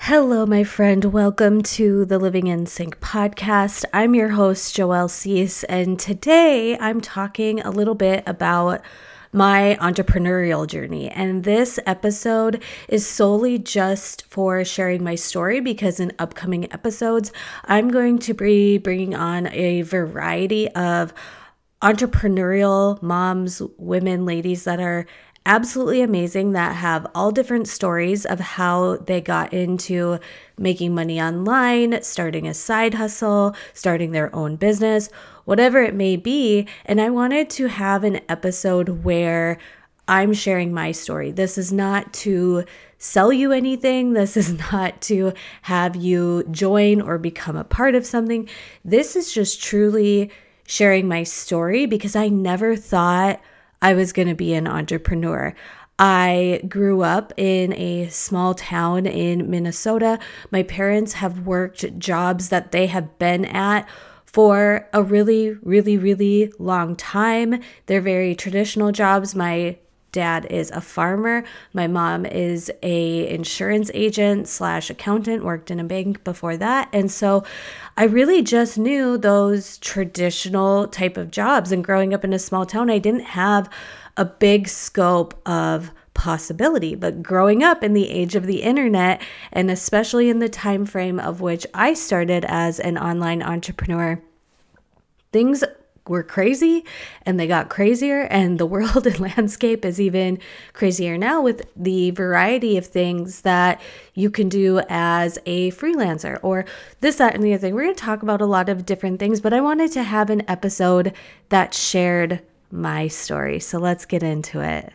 Hello, my friend. Welcome to the Living in Sync podcast. I'm your host, Joelle Cease, and today I'm talking a little bit about my entrepreneurial journey. And this episode is solely just for sharing my story because in upcoming episodes, I'm going to be bringing on a variety of entrepreneurial moms, women, ladies that are absolutely amazing, that have all different stories of how they got into making money online, starting a side hustle, starting their own business, whatever it may be. And I wanted to have an episode where I'm sharing my story. This is not to sell you anything. This is not to have you join or become a part of something. This is just truly sharing my story because I never thought I was going to be an entrepreneur. I grew up in a small town in Minnesota. My parents have worked jobs that they have been at for a really, really, really long time. They're very traditional jobs. My dad is a farmer. My mom is a insurance agent / accountant, worked in a bank before that. And so I really just knew those traditional type of jobs. And growing up in a small town, I didn't have a big scope of possibility. But growing up in the age of the internet, and especially in the time frame of which I started as an online entrepreneur, things were crazy and they got crazier, and the world and landscape is even crazier now with the variety of things that you can do as a freelancer or this, that, and the other thing. We're going to talk about a lot of different things, but I wanted to have an episode that shared my story. So let's get into it.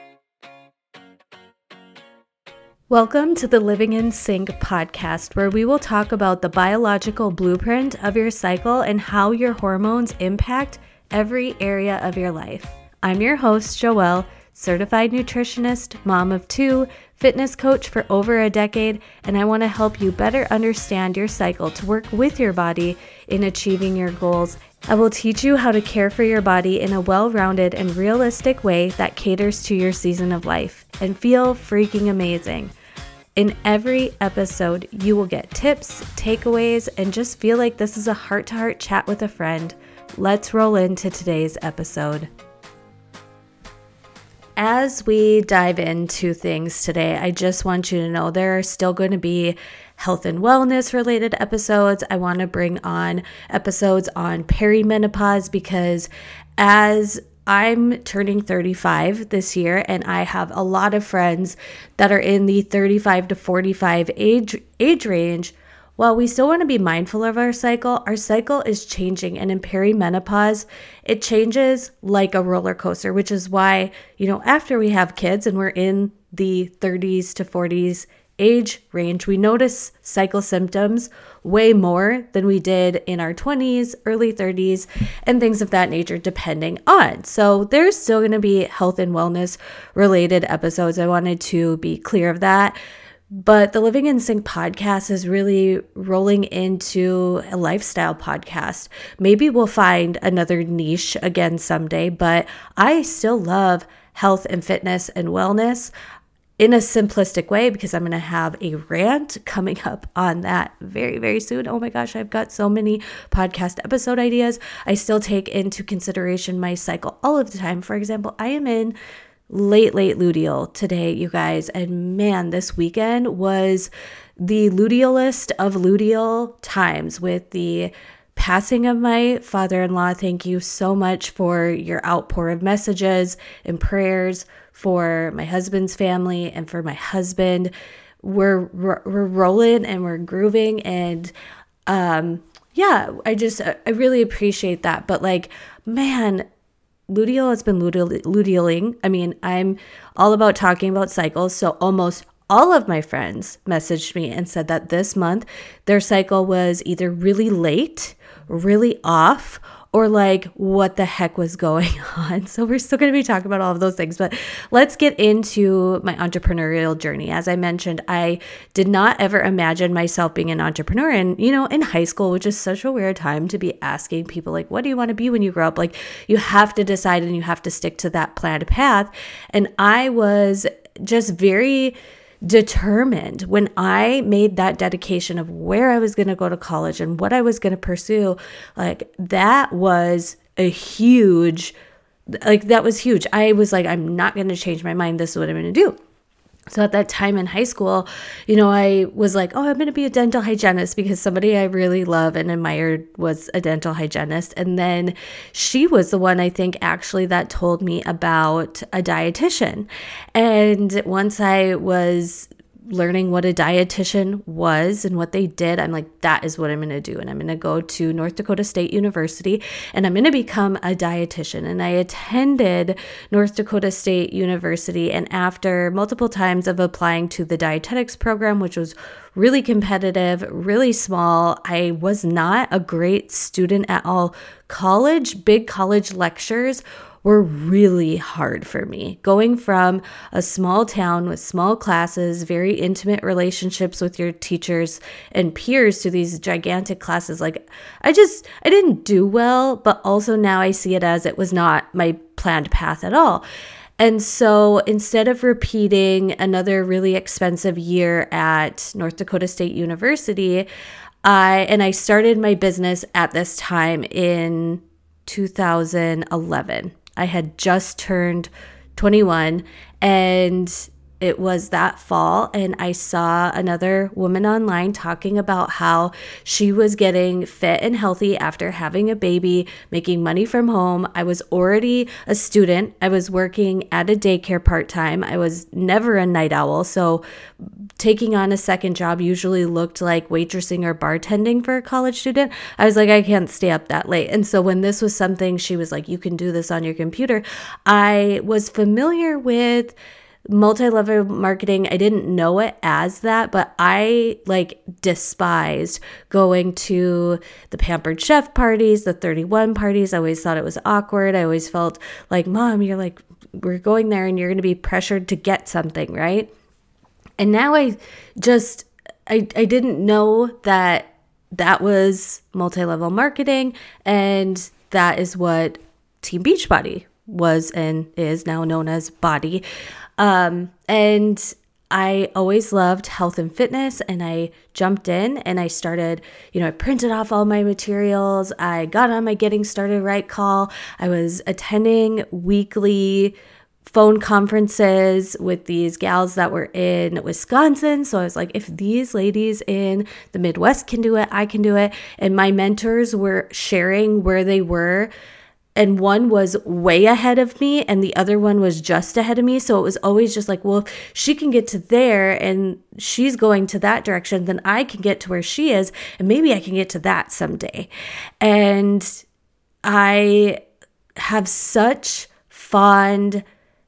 Welcome to the Living in Sync podcast, where we will talk about the biological blueprint of your cycle and how your hormones impact every area of your life. I'm your host, Joelle, certified nutritionist, mom of 2, fitness coach for over a decade, and I want to help you better understand your cycle to work with your body in achieving your goals. I will teach you how to care for your body in a well-rounded and realistic way that caters to your season of life and feel freaking amazing. In every episode, you will get tips, takeaways, and just feel like this is a heart-to-heart chat with a friend. Let's roll into today's episode. As we dive into things today, I just want you to know there are still going to be health and wellness related episodes. I want to bring on episodes on perimenopause because as I'm turning 35 this year, and I have a lot of friends that are in the 35 to 45 age range. While we still want to be mindful of our cycle is changing. And in perimenopause, it changes like a roller coaster, which is why, after we have kids and we're in the 30s to 40s age range, we notice cycle symptoms way more than we did in our 20s, early 30s, and things of that nature, depending on. So there's still going to be health and wellness related episodes. I wanted to be clear of that. But the Living in Sync podcast is really rolling into a lifestyle podcast. Maybe we'll find another niche again someday, but I still love health and fitness and wellness in a simplistic way because I'm going to have a rant coming up on that very, very soon. Oh my gosh, I've got so many podcast episode ideas. I still take into consideration my cycle all of the time. For example, I am in late luteal today, you guys. And man, this weekend was the lutealist of luteal times with the passing of my father-in-law. Thank you so much for your outpour of messages and prayers for my husband's family and for my husband. We're rolling and we're grooving. And I really appreciate that. But man, luteal has been lutealing. I mean, I'm all about talking about cycles. So almost all of my friends messaged me and said that this month their cycle was either really late, really off, or what the heck was going on. So we're still going to be talking about all of those things, but let's get into my entrepreneurial journey. As I mentioned, I did not ever imagine myself being an entrepreneur. And, in high school, which is such a weird time to be asking people, what do you want to be when you grow up? You have to decide and you have to stick to that planned path. And I was just very determined when I made that dedication of where I was going to go to college and what I was going to pursue. Like that was huge. I was like, I'm not going to change my mind. This is what I'm going to do. So at that time in high school, I was like, oh, I'm going to be a dental hygienist because somebody I really love and admired was a dental hygienist. And then she was the one, I think, actually that told me about a dietitian. And once I was learning what a dietitian was and what they did, I'm like, that is what I'm going to do. And I'm going to go to North Dakota State University and I'm going to become a dietitian. And I attended North Dakota State University. And after multiple times of applying to the dietetics program, which was really competitive, really small, I was not a great student at all. Big college lectures were really hard for me. Going from a small town with small classes, very intimate relationships with your teachers and peers to these gigantic classes, like I didn't do well, but also now I see it as it was not my planned path at all. And so instead of repeating another really expensive year at North Dakota State University, I started my business at this time in 2011. I had just turned 21 and it was that fall, and I saw another woman online talking about how she was getting fit and healthy after having a baby, making money from home. I was already a student. I was working at a daycare part-time. I was never a night owl, so taking on a second job usually looked like waitressing or bartending for a college student. I was like, I can't stay up that late. And so when this was something, she was like, you can do this on your computer. I was familiar with multi-level marketing. I didn't know it as that, but I despised going to the Pampered Chef parties, the 31 parties. I always thought it was awkward. I always felt like, Mom, we're going there and you're going to be pressured to get something, right? And now I didn't know that was multi-level marketing, and that is what Team Beachbody was and is now known as BODi. And I always loved health and fitness, and I jumped in and I started, I printed off all my materials. I got on my Getting Started Right call. I was attending weekly phone conferences with these gals that were in Wisconsin. So I was like, if these ladies in the Midwest can do it, I can do it. And my mentors were sharing where they were. And one was way ahead of me and the other one was just ahead of me. So it was always just like, well, if she can get to there and she's going to that direction, then I can get to where she is and maybe I can get to that someday. And I have such fond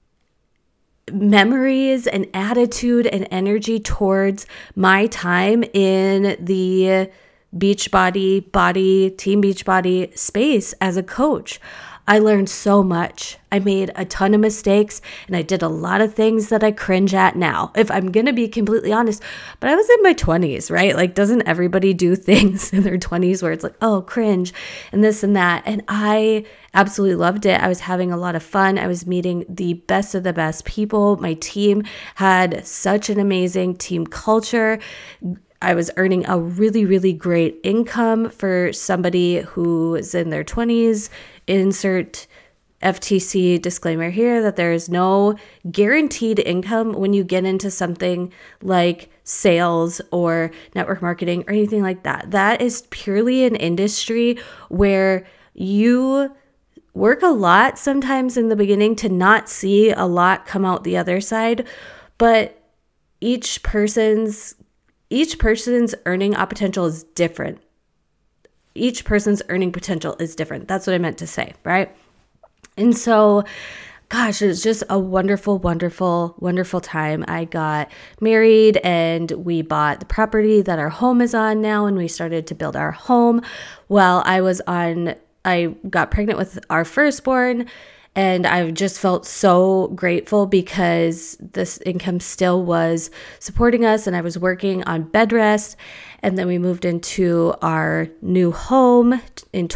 memories and attitude and energy towards my time in the BODi, Team Beachbody space as a coach. I learned so much. I made a ton of mistakes and I did a lot of things that I cringe at now, if I'm going to be completely honest. But I was in my 20s, right? Doesn't everybody do things in their 20s where it's like, oh, cringe and this and that? And I absolutely loved it. I was having a lot of fun. I was meeting the best of the best people. My team had such an amazing team culture. I was earning a really, really great income for somebody who is in their 20s. Insert FTC disclaimer here that there is no guaranteed income when you get into something like sales or network marketing or anything like that. That is purely an industry where you work a lot sometimes in the beginning to not see a lot come out the other side, but each person's earning potential is different. Each person's earning potential is different. That's what I meant to say, right? And so, gosh, it was just a wonderful, wonderful, wonderful time. I got married and we bought the property that our home is on now, and we started to build our home. Well, I got pregnant with our firstborn, and I just felt so grateful because this income still was supporting us, and I was working on bed rest. And then we moved into our new home in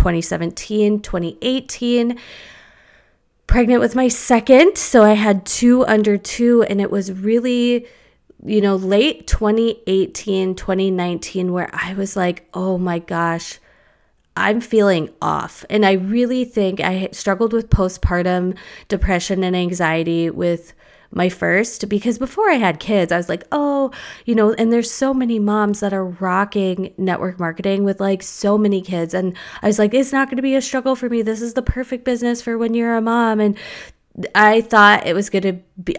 2018, pregnant with my second. So I had 2 under 2, and it was really late 2018, 2019, where I was like, oh my gosh, I'm feeling off. And I really think I struggled with postpartum depression and anxiety with my first, because before I had kids, I was like, oh, and there's so many moms that are rocking network marketing with like so many kids. And I was like, it's not going to be a struggle for me. This is the perfect business for when you're a mom. And I thought it was going to be,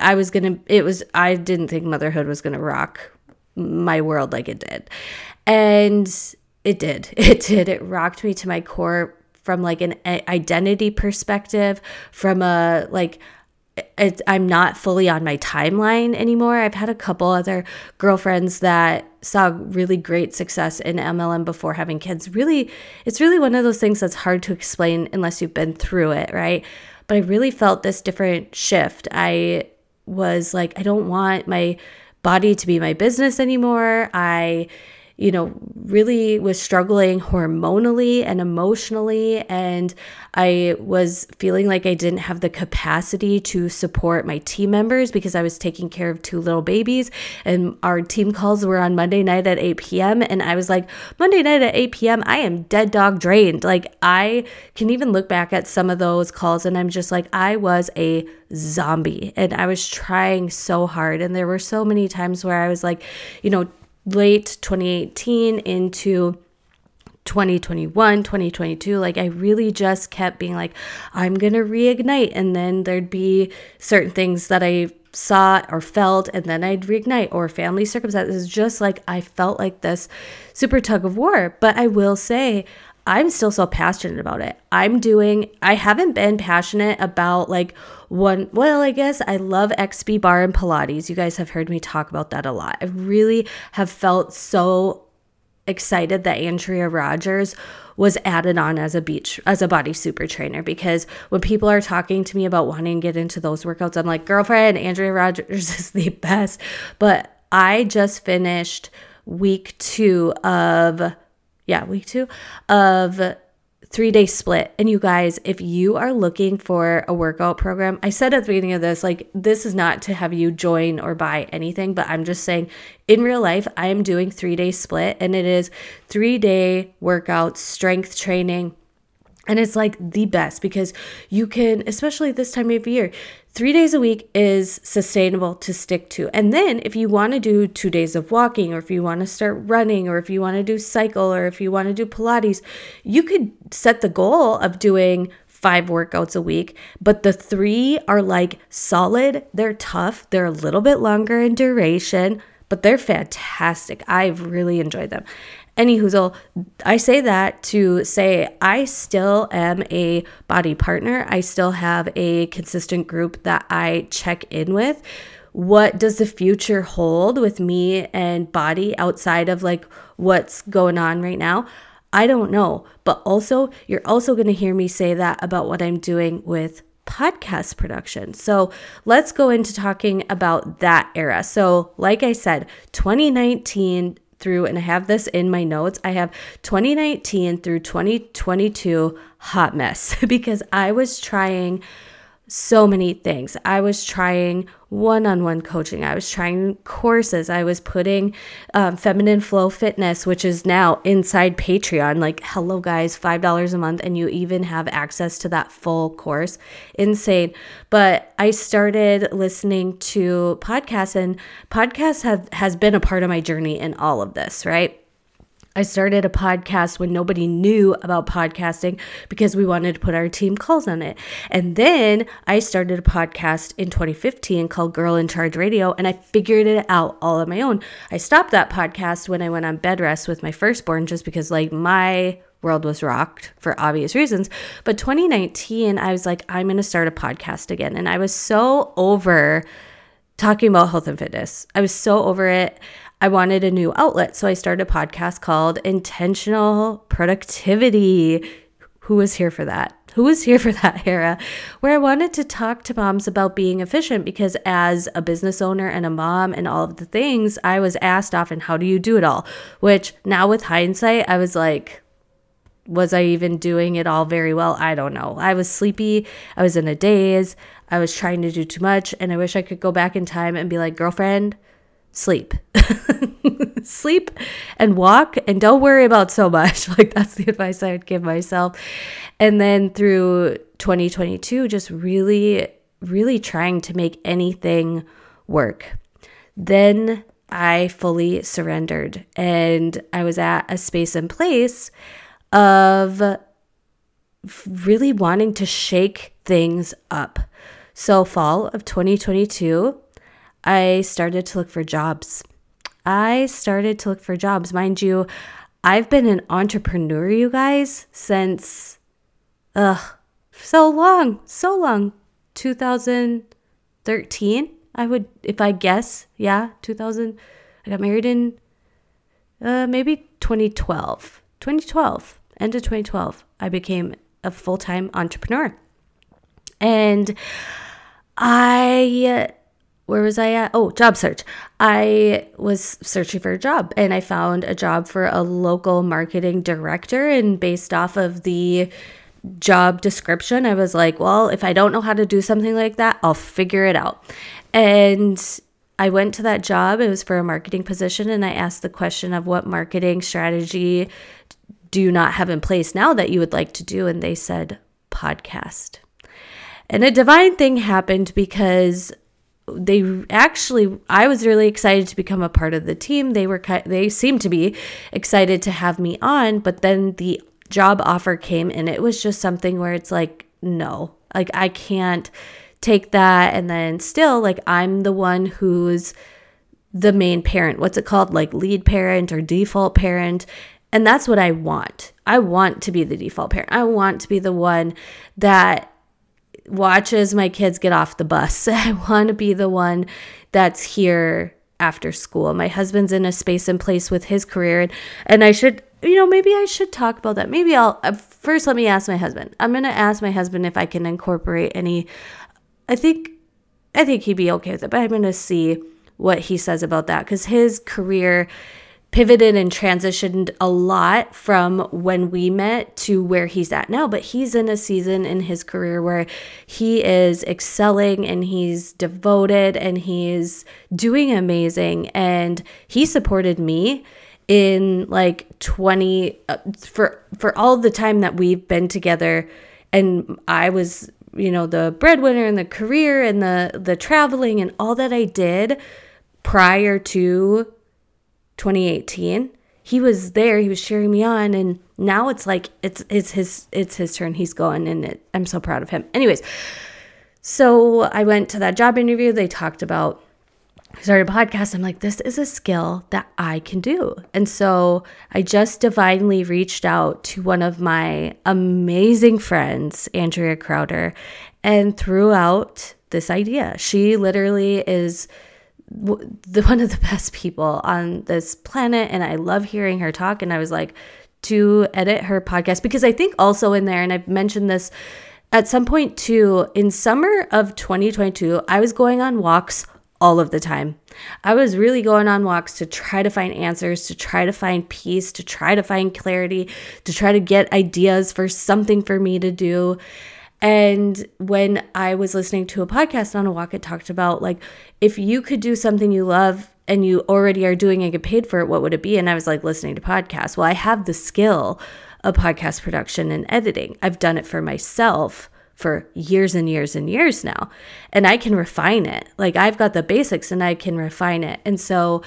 I didn't think motherhood was going to rock my world like it did. And it did. It rocked me to my core from like an identity perspective, from a like, I'm not fully on my timeline anymore. I've had a couple other girlfriends that saw really great success in MLM before having kids. It's really one of those things that's hard to explain unless you've been through it, right? But I really felt this different shift. I was like, I don't want my body to be my business anymore. I really was struggling hormonally and emotionally, and I was feeling like I didn't have the capacity to support my team members because I was taking care of 2 little babies, and our team calls were on Monday night at 8 p.m. And I was like, Monday night at 8 p.m., I am dead dog drained. Like, I can even look back at some of those calls and I'm just like, I was a zombie and I was trying so hard. And there were so many times where I was like, late 2018 into 2021, 2022, like I really just kept being like, I'm going to reignite. And then there'd be certain things that I saw or felt, and then I'd reignite, or family circumstances. Just like I felt like this super tug of war. But I will say, I'm still so passionate about it. I haven't been passionate about like I guess I love XB Bar and Pilates. You guys have heard me talk about that a lot. I really have felt so excited that Andrea Rogers was added on as a body super trainer, because when people are talking to me about wanting to get into those workouts, I'm like, girlfriend, Andrea Rogers is the best. But I just finished week 2 of 3-day split. And you guys, if you are looking for a workout program, I said at the beginning of this, like, this is not to have you join or buy anything, but I'm just saying in real life, I am doing 3-day split, and it is 3-day workouts, strength training. And it's like the best because you can, especially this time of year, 3 days a week is sustainable to stick to. And then if you want to do 2 days of walking, or if you want to start running, or if you want to do cycle, or if you want to do Pilates, you could set the goal of doing 5 workouts a week, but the 3 are like solid. They're tough. They're a little bit longer in duration, but they're fantastic. I've really enjoyed them. Anywho, I say that to say I still am a body partner. I still have a consistent group that I check in with. What does the future hold with me and body outside of like what's going on right now? I don't know. But also, you're also going to hear me say that about what I'm doing with podcast production. So let's go into talking about that era. So like I said, 2019 through, and I have this in my notes, I have 2019 through 2022 hot mess because I was trying so many things. I was trying one-on-one coaching. I was trying courses. I was putting Feminine Flow Fitness, which is now inside Patreon. Like, hello guys, $5 a month, and you even have access to that full course. Insane. But I started listening to podcasts, and podcasts has been a part of my journey in all of this, right? I started a podcast when nobody knew about podcasting because we wanted to put our team calls on it. And then I started a podcast in 2015 called Girl in Charge Radio, and I figured it out all on my own. I stopped that podcast when I went on bed rest with my firstborn just because like my world was rocked for obvious reasons. But 2019, I was like, I'm going to start a podcast again. And I was so over talking about health and fitness. I was so over it. I wanted a new outlet. So I started a podcast called Intentional Productivity. Who was here for that? Who was here for that era? Where I wanted to talk to moms about being efficient, because as a business owner and a mom and all of the things, I was asked often, how do you do it all? Which now with hindsight, I was like, was I even doing it all very well? I don't know. I was sleepy. I was in a daze. I was trying to do too much. And I wish I could go back in time and be like, girlfriend, sleep. Sleep and walk, and don't worry about so much. Like, that's the advice I would give myself. And then through 2022, just really, really trying to make anything work. Then I fully surrendered, and I was at a space and place of really wanting to shake things up. So fall of 2022, I started to look for jobs. Mind you, I've been an entrepreneur, you guys, since so long. 2013, I would, if I guess, 2000. I got married in maybe 2012. End of 2012, I became a full-time entrepreneur. And where was I at? Oh, job search. I was searching for a job, and I found a job for a local marketing director. And based off of the job description, I was like, well, if I don't know how to do something like that, I'll figure it out. And I went to that job. It was for a marketing position. And I asked the question of, what marketing strategy do you not have in place now that you would like to do? And they said, podcast. And a divine thing happened, because I was really excited to become a part of the team. They seemed to be excited to have me on, but then the job offer came, and it was just something where it's like, no, like, I can't take that. And then still, like, I'm the one who's the main parent. What's it called? Like, lead parent or default parent. And that's what I want. I want to be the default parent. I want to be the one that watches my kids get off the bus. I want to be the one that's here after school. My husband's in a space and place with his career, and I should, maybe I should talk about that. Maybe first let me ask my husband. I'm going to ask my husband if I can incorporate any, I think he'd be okay with it, but I'm going to see what he says about that, because his career pivoted and transitioned a lot from when we met to where he's at now. But he's in a season in his career where he is excelling, and he's devoted, and he's doing amazing. And he supported me in like for all the time that we've been together. And I was, the breadwinner in the career and the traveling and all that I did prior to 2018. He was there, he was cheering me on, and now it's like it's his turn. He's going, and I'm so proud of him. Anyways, so I went to that job interview. They talked about started a podcast. I'm like, this is a skill that I can do. And so I just divinely reached out to one of my amazing friends, Andrea Crowder, and threw out this idea. She literally is one of the best people on this planet, and I love hearing her talk. And I was like, to edit her podcast, because I think also in there, and I've mentioned this at some point too, in summer of 2022, I was going on walks all of the time. I was really going on walks to try to find answers, to try to find peace, to try to find clarity, to try to get ideas for something for me to do. And when I was listening to a podcast on a walk, it talked about, like, if you could do something you love and you already are doing and get paid for it, what would it be? And I was like, listening to podcasts. Well, I have the skill of podcast production and editing. I've done it for myself for years and years and years now, and I can refine it. Like, I've got the basics and I can refine it. And so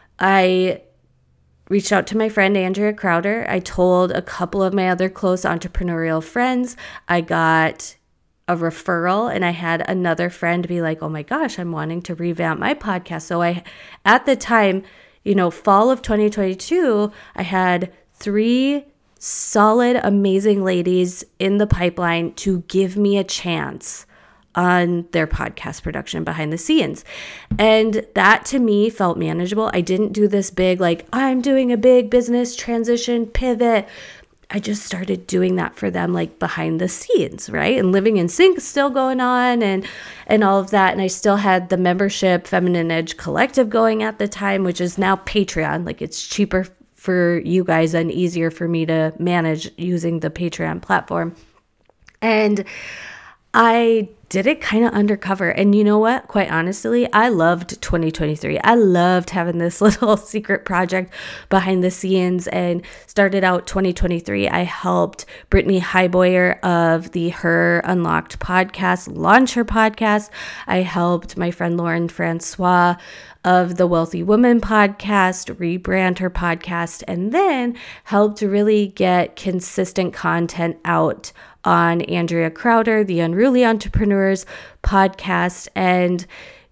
I reached out to my friend Andrea Crowder. I told a couple of my other close entrepreneurial friends. I got a referral, and I had another friend be like, oh my gosh, I'm wanting to revamp my podcast. So at the time, fall of 2022, I had 3 solid, amazing ladies in the pipeline to give me a chance on their podcast production behind the scenes. And that to me felt manageable. I didn't do this big, like, I'm doing a big business transition pivot. I just started doing that for them, like, behind the scenes, right? And Living in Sync still going on and all of that. And I still had the membership Feminine Edge Collective going at the time, which is now Patreon. Like, it's cheaper for you guys and easier for me to manage using the Patreon platform. And I did it kind of undercover. And you know what? Quite honestly, I loved 2023. I loved having this little secret project behind the scenes, and started out 2023. I helped Brittany Highboyer of the Her Unlocked podcast launch her podcast. I helped my friend Lauren Francois of the Wealthy Woman podcast rebrand her podcast, and then helped to really get consistent content out on Andrea Crowder, the Unruly Entrepreneurs podcast. And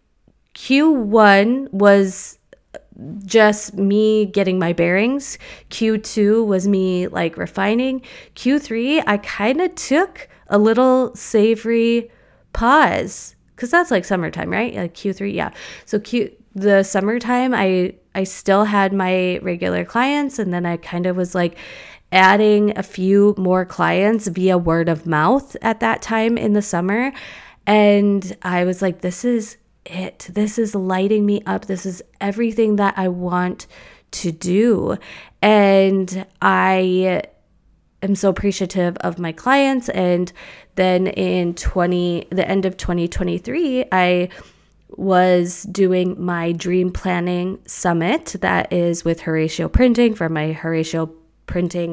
Q1 was just me getting my bearings. Q2 was me like refining. Q3, I kind of took a little savory pause, because that's like summertime, right? Like Q3, yeah. So the summertime, I still had my regular clients, and then I kind of was like adding a few more clients via word of mouth at that time in the summer. And I was like, this is it. This is lighting me up. This is everything that I want to do. And I am so appreciative of my clients. And then in the end of 2023, I was doing my dream planning summit that is with Horatio Printing, for my Horatio Printing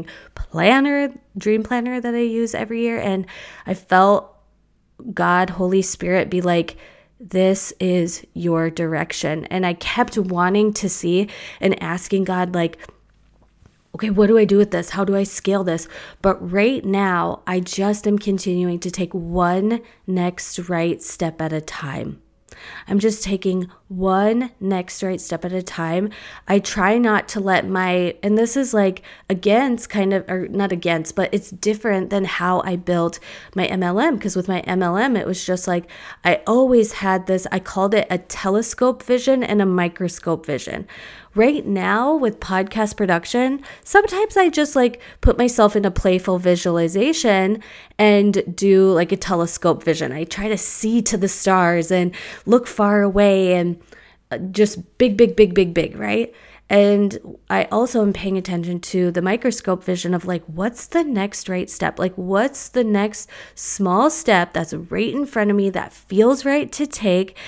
dream planner that I use every year. And I felt God, Holy Spirit, be like, this is your direction. And I kept wanting to see and asking God, like, okay, what do I do with this? How do I scale this? But right now, I just am continuing to take one next right step at a time. I'm just taking one next right step at a time. I try not to let and this is like against kind of, or not against, but it's different than how I built my MLM. Because with my MLM, it was just like, I always had this, I called it a telescope vision and a microscope vision. Right now with podcast production, sometimes I just like put myself in a playful visualization and do like a telescope vision. I try to see to the stars and look far away and just big, right? And I also am paying attention to the microscope vision of like, what's the next right step? Like, what's the next small step that's right in front of me that feels right to take?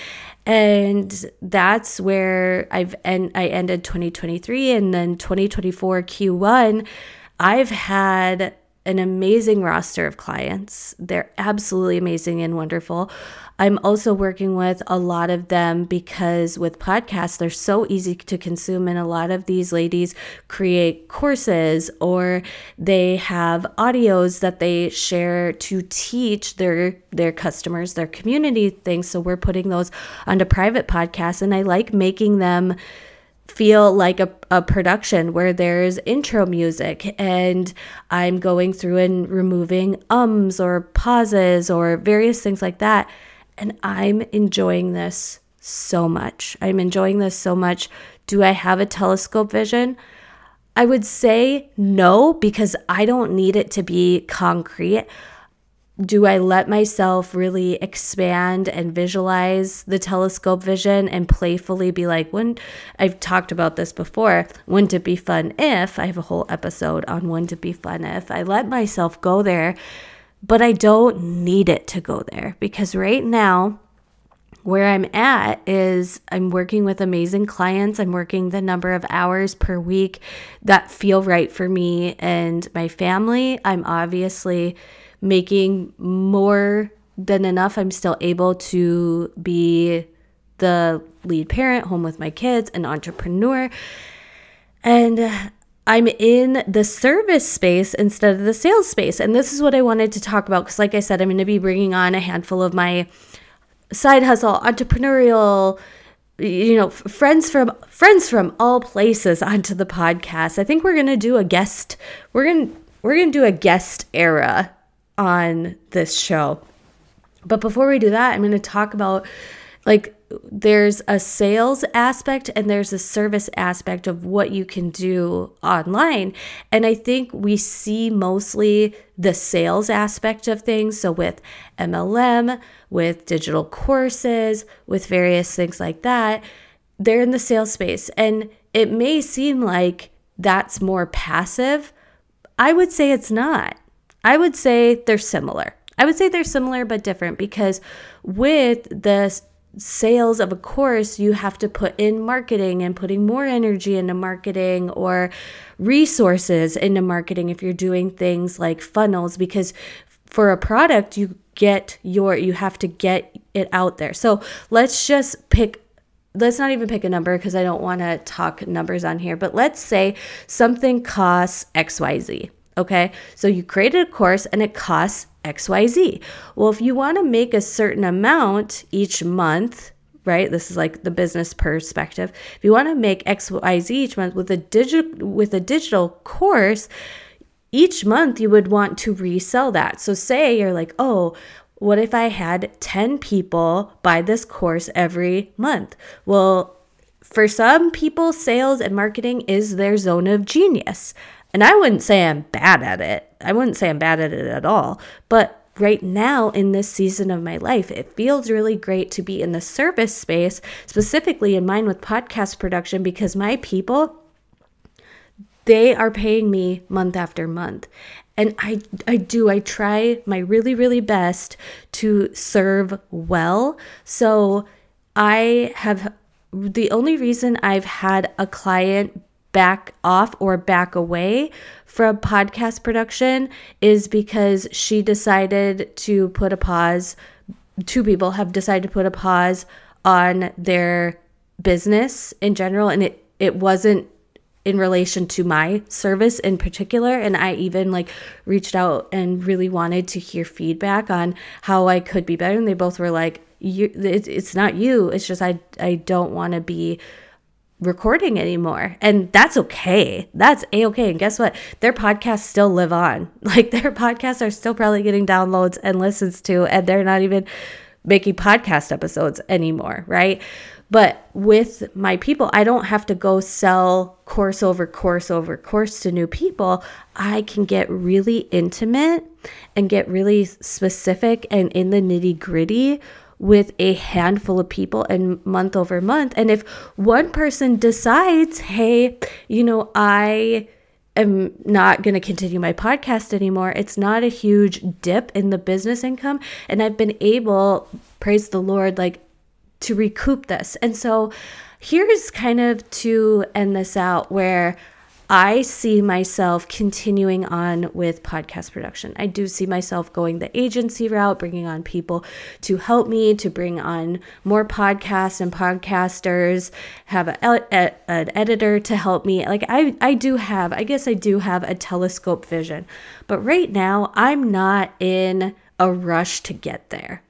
And that's where I ended 2023, and then 2024 Q1, I've had an amazing roster of clients. They're absolutely amazing and wonderful. I'm also working with a lot of them because with podcasts, they're so easy to consume. And a lot of these ladies create courses, or they have audios that they share to teach their customers, their community things. So we're putting those onto private podcasts, and I like making them feel like a production where there's intro music, and I'm going through and removing ums or pauses or various things like that. And I'm enjoying this so much. Do I have a telescope vision? I would say no, because I don't need it to be concrete. Do I let myself really expand and visualize the telescope vision and playfully be like, I've talked about this before, wouldn't it be fun if, I have a whole episode on wouldn't it be fun if, I let myself go there, but I don't need it to go there, because right now where I'm at is I'm working with amazing clients. I'm working the number of hours per week that feel right for me and my family. I'm obviously making more than enough. I'm still able to be the lead parent, home with my kids, an entrepreneur. And I'm in the service space instead of the sales space. And this is what I wanted to talk about, because like I said, I'm going to be bringing on a handful of my side hustle, entrepreneurial, friends from all places onto the podcast. I think we're going to do a guest. We're going to do a guest era on this show. But before we do that, I'm going to talk about, like, there's a sales aspect and there's a service aspect of what you can do online. And I think we see mostly the sales aspect of things. So with MLM, with digital courses, with various things like that, they're in the sales space. And it may seem like that's more passive. I would say it's not. I would say they're similar. I would say they're similar but different, because with the sales of a course, you have to put in marketing and putting more energy into marketing or resources into marketing if you're doing things like funnels, because for a product, you have to get it out there. So let's not even pick a number, because I don't want to talk numbers on here, but let's say something costs XYZ. Okay, so you created a course and it costs XYZ. Well, if you want to make a certain amount each month, right? This is like the business perspective. If you want to make XYZ each month with a digital course, each month you would want to resell that. So say you're like, oh, what if I had 10 people buy this course every month? Well, for some people, sales and marketing is their zone of genius. And I wouldn't say I'm bad at it. I wouldn't say I'm bad at it at all. But right now in this season of my life, it feels really great to be in the service space, specifically in mine with podcast production, because my people, they are paying me month after month. And I try my really, really best to serve well. So the only reason I've had a client back off or back away from podcast production is because she decided to put a pause. Two people have decided to put a pause on their business in general, and it wasn't in relation to my service in particular. And I even reached out and really wanted to hear feedback on how I could be better. And they both were like, it's not you. It's just I don't want to be recording anymore. And that's okay. That's A-okay. And guess what? Their podcasts still live on. Their podcasts are still probably getting downloads and listens to, and they're not even making podcast episodes anymore, right? But with my people, I don't have to go sell course over course over course to new people. I can get really intimate and get really specific and in the nitty-gritty with a handful of people and month over month. And if one person decides, hey, I am not going to continue my podcast anymore, it's not a huge dip in the business income. And I've been able, praise the Lord, to recoup this. And so here's kind of to end this out where I see myself continuing on with podcast production. I do see myself going the agency route, bringing on people to help me, to bring on more podcasts and podcasters, have an editor to help me. I do have a telescope vision. But right now, I'm not in a rush to get there.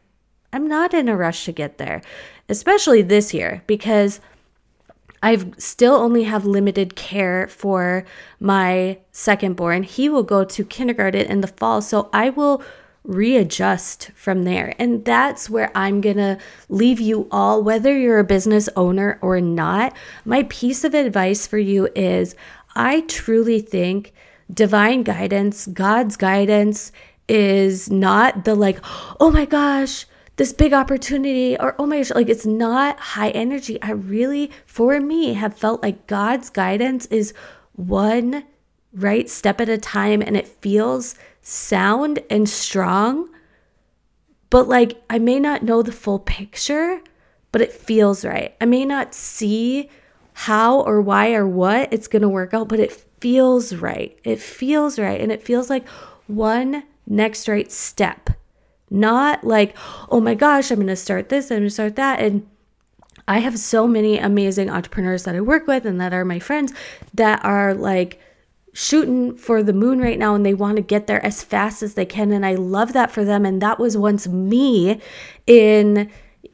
Especially this year, because I still only have limited care for my second born. He will go to kindergarten in the fall, so I will readjust from there. And that's where I'm going to leave you all, whether you're a business owner or not. My piece of advice for you is I truly think divine guidance, God's guidance, is not the oh my gosh, this big opportunity, or oh my gosh, it's not high energy. I really, for me, have felt like God's guidance is one right step at a time, and it feels sound and strong, but I may not know the full picture, but it feels right. I may not see how or why or what it's going to work out, but it feels right. And it feels like one next right step. Not oh my gosh, I'm going to start this, I'm going to start that. And I have so many amazing entrepreneurs that I work with and that are my friends that are shooting for the moon right now, and they want to get there as fast as they can. And I love that for them. And that was once me in,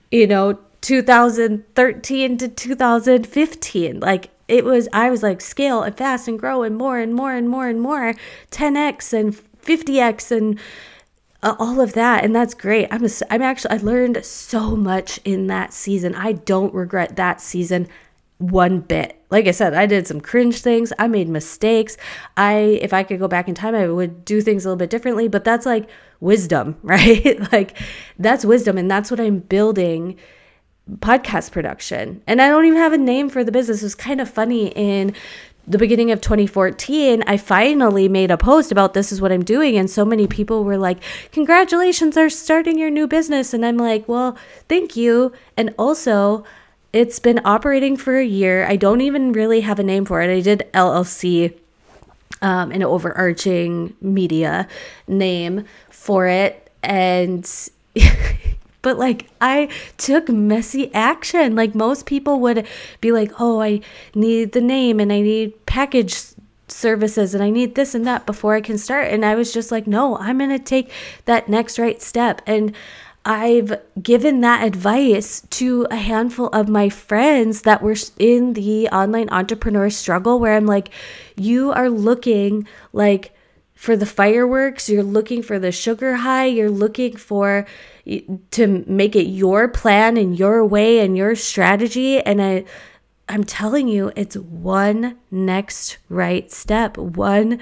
2013 to 2015. I was scale and fast and grow and more and more and more and more, 10x and 50x and all of that. And that's great. I learned so much in that season. I don't regret that season one bit. Like I said, I did some cringe things. I made mistakes. If I could go back in time, I would do things a little bit differently, but that's wisdom, right? That's wisdom. And that's what I'm building podcast production. And I don't even have a name for the business. It was kind of funny in the beginning of 2014, I finally made a post about this is what I'm doing. And so many people were like, congratulations are starting your new business. And I'm like, well, thank you. And also, it's been operating for a year. I don't even really have a name for it. I did LLC, an overarching media name for it. And but like I took messy action. Like most people would be like, oh, I need the name and I need package services and I need this and that before I can start. And I was just like, no, I'm going to take that next right step. And I've given that advice to a handful of my friends that were in the online entrepreneur struggle, where I'm like, you are looking like for the fireworks, you're looking for the sugar high, you're looking for to make it your plan and your way and your strategy. And I'm telling you, it's one next right step, even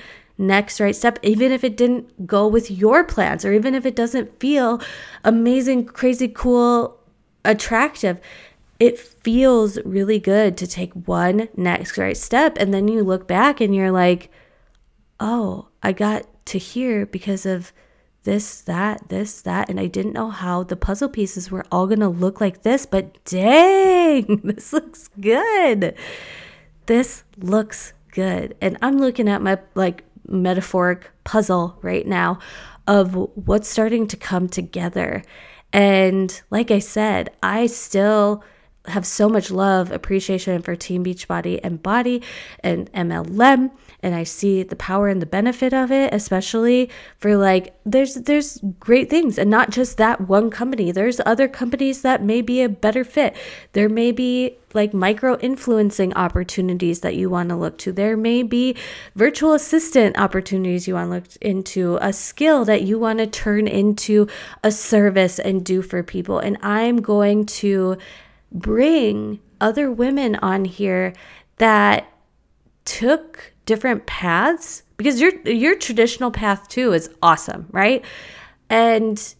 if it didn't go with your plans, or even if it doesn't feel amazing, crazy, cool, attractive. It feels really good to take one next right step. And then you look back and you're like, oh, I got to here because of this, that, and I didn't know how the puzzle pieces were all going to look like this, but dang, this looks good. This looks good. And I'm looking at my metaphoric puzzle right now of what's starting to come together. And like I said, I still have so much love, appreciation for Team Beachbody and Body and MLM. And I see the power and the benefit of it, especially for there's great things, and not just that one company. There's other companies that may be a better fit. There may be micro influencing opportunities that you want to look to. There may be virtual assistant opportunities you want to look into, a skill that you want to turn into a service and do for people. And I'm going to bring other women on here that took different paths, because your traditional path too is awesome, right? And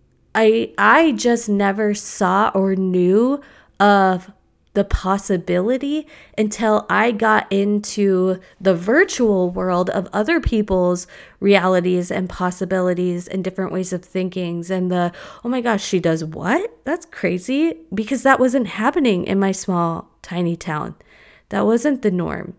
I just never saw or knew of the possibility until I got into the virtual world of other people's realities and possibilities and different ways of thinking, and oh my gosh, she does what? That's crazy, because that wasn't happening in my small, tiny town. That wasn't the norm.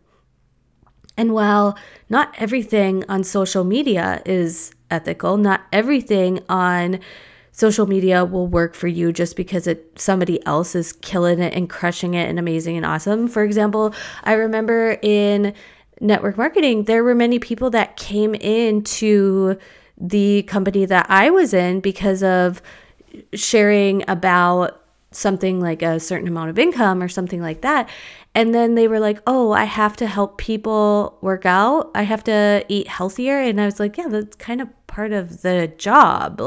And while not everything on social media is ethical, not everything on social media will work for you just because somebody else is killing it and crushing it and amazing and awesome. For example, I remember in network marketing, there were many people that came into the company that I was in because of sharing about something like a certain amount of income or something like that. And then they were like, oh, I have to help people work out. I have to eat healthier. And I was like, yeah, that's kind of part of the job.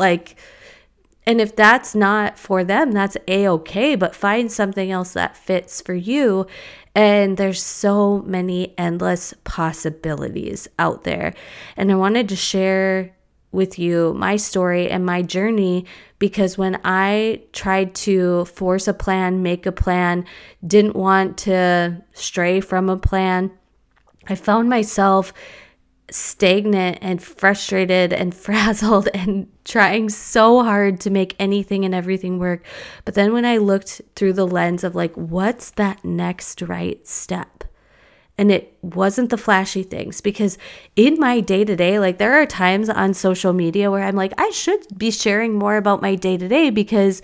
And if that's not for them, that's A-okay, but find something else that fits for you. And there's so many endless possibilities out there. And I wanted to share with you my story and my journey, because when I tried to force a plan, make a plan, didn't want to stray from a plan, I found myself stagnant and frustrated and frazzled and trying so hard to make anything and everything work. But then when I looked through the lens of what's that next right step? And it wasn't the flashy things, because in my day-to-day, there are times on social media where I'm like, I should be sharing more about my day-to-day because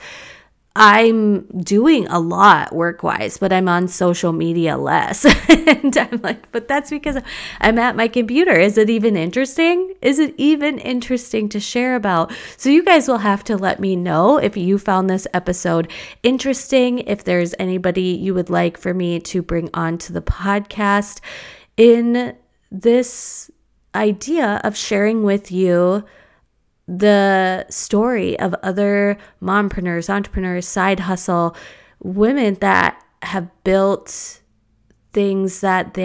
I'm doing a lot work-wise, but I'm on social media less. And I'm like, but that's because I'm at my computer. Is it even interesting? Is it even interesting to share about? So you guys will have to let me know if you found this episode interesting, if there's anybody you would like for me to bring on to the podcast in this idea of sharing with you the story of other mompreneurs, entrepreneurs, side hustle, women that have built things that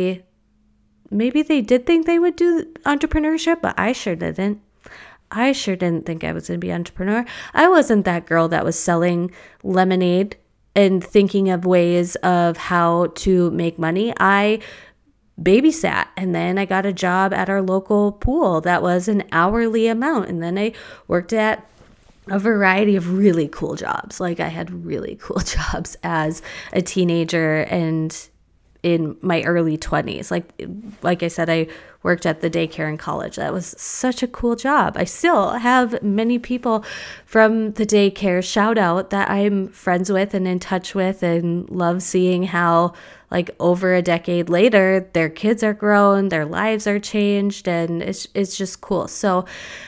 maybe they did think they would do entrepreneurship, but I sure didn't. I sure didn't think I was going to be an entrepreneur. I wasn't that girl that was selling lemonade and thinking of ways of how to make money. I babysat, and then I got a job at our local pool that was an hourly amount, and then I worked at a variety of really cool jobs. Like I had really cool jobs as a teenager and in my early 20s. Like I said, I worked at the daycare in college. That was such a cool job. I still have many people from the daycare, shout out, that I'm friends with and in touch with, and love seeing how like over a decade later, their kids are grown, their lives are changed, and it's just cool. So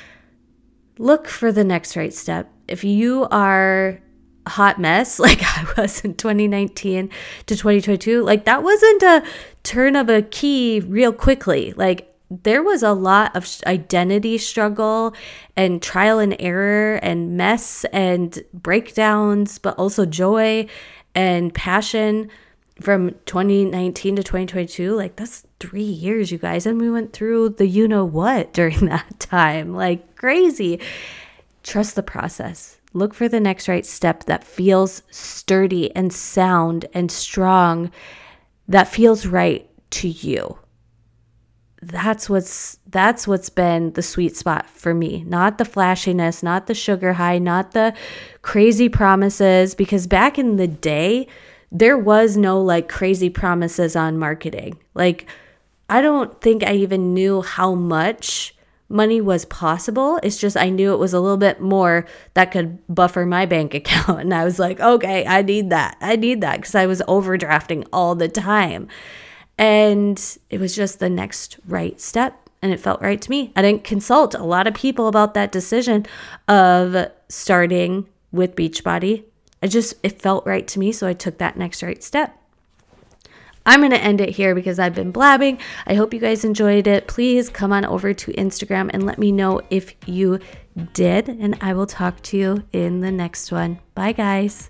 look for the next right step. If you are a hot mess like I was in 2019 to 2022, like that wasn't a turn of a key real quickly. Like there was a lot of identity struggle and trial and error and mess and breakdowns, but also joy and passion from 2019 to 2022. Like that's 3 years, you guys. And we went through the you know what during that time. Like crazy. Trust the process. Look for the next right step that feels sturdy and sound and strong, that feels right to you. That's what's been the sweet spot for me. Not the flashiness, not the sugar high, not the crazy promises, because back in the day, there was no like crazy promises on marketing. Like, I don't think I even knew how much money was possible. It's just I knew it was a little bit more that could buffer my bank account. And I was like, okay, I need that because I was overdrafting all the time. And it was just the next right step. And it felt right to me. I didn't consult a lot of people about that decision of starting with Beachbody. It felt right to me. So I took that next right step. I'm going to end it here because I've been blabbing. I hope you guys enjoyed it. Please come on over to Instagram and let me know if you did. And I will talk to you in the next one. Bye, guys.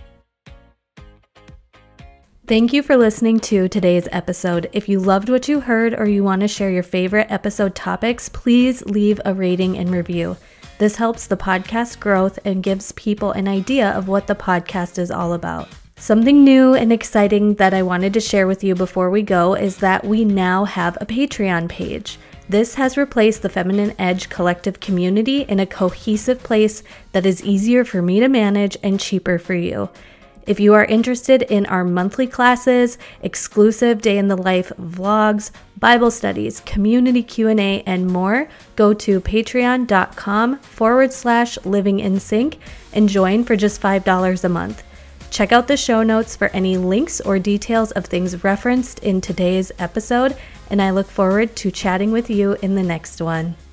Thank you for listening to today's episode. If you loved what you heard or you want to share your favorite episode topics, please leave a rating and review. This helps the podcast growth and gives people an idea of what the podcast is all about. Something new and exciting that I wanted to share with you before we go is that we now have a Patreon page. This has replaced the Feminine Edge collective community in a cohesive place that is easier for me to manage and cheaper for you. If you are interested in our monthly classes, exclusive day in the life vlogs, Bible studies, community Q&A, and more, go to patreon.com/livingInSync and join for just $5 a month. Check out the show notes for any links or details of things referenced in today's episode, and I look forward to chatting with you in the next one.